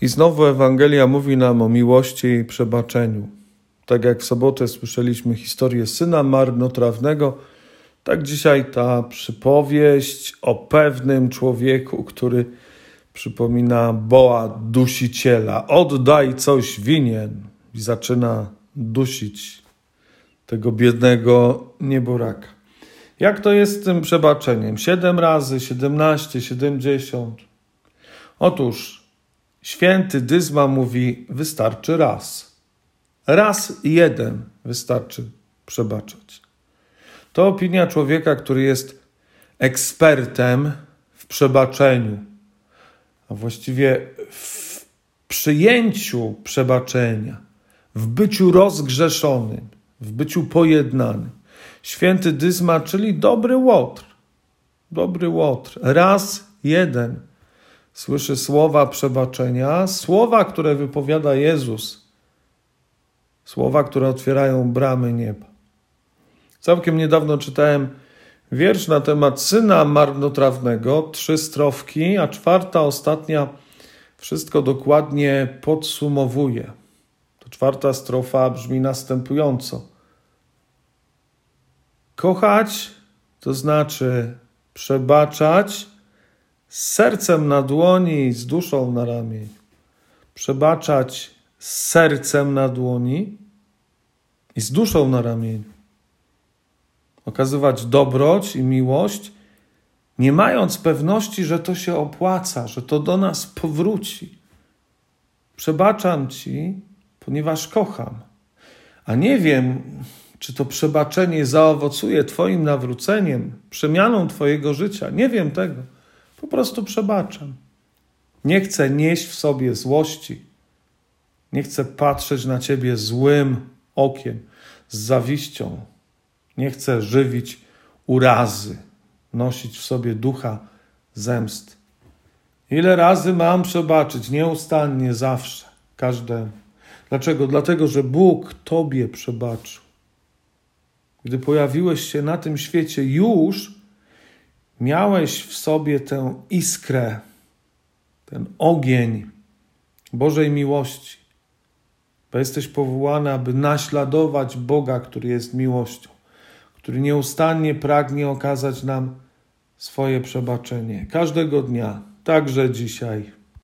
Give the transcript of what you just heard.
I znowu Ewangelia mówi nam o miłości i przebaczeniu. Tak jak w sobotę słyszeliśmy historię syna marnotrawnego, tak dzisiaj ta przypowieść o pewnym człowieku, który przypomina Boa dusiciela. Oddaj coś winien. I zaczyna dusić tego biednego nieboraka. Jak to jest z tym przebaczeniem? 7 razy, 17, 70. Otóż święty Dyzma mówi, wystarczy raz. Raz jeden wystarczy przebaczać. To opinia człowieka, który jest ekspertem w przebaczeniu, a właściwie w przyjęciu przebaczenia, w byciu rozgrzeszonym, w byciu pojednanym. Święty Dyzma, czyli dobry łotr. Dobry łotr. Raz jeden słyszy słowa przebaczenia, słowa, które wypowiada Jezus, słowa, które otwierają bramy nieba. Całkiem niedawno czytałem wiersz na temat syna marnotrawnego, 3 strofki, a 4, ostatnia, wszystko dokładnie podsumowuje. To 4 strofa brzmi następująco. Kochać to znaczy przebaczać z sercem na dłoni i z duszą na ramieniu. Przebaczać z sercem na dłoni i z duszą na ramieniu. Okazywać dobroć i miłość, nie mając pewności, że to się opłaca, że to do nas powróci. Przebaczam Ci, ponieważ kocham. A nie wiem, czy to przebaczenie zaowocuje Twoim nawróceniem, przemianą Twojego życia. Nie wiem tego. Po prostu przebaczam. Nie chcę nieść w sobie złości. Nie chcę patrzeć na Ciebie złym okiem, z zawiścią. Nie chcę żywić urazy, nosić w sobie ducha zemsty. Ile razy mam przebaczyć? Nieustannie, zawsze, każdemu. Dlaczego? Dlatego, że Bóg Tobie przebaczył. Gdy pojawiłeś się na tym świecie, już miałeś w sobie tę iskrę, ten ogień Bożej miłości. Bo jesteś powołany, aby naśladować Boga, który jest miłością, który nieustannie pragnie okazać nam swoje przebaczenie. Każdego dnia, także dzisiaj.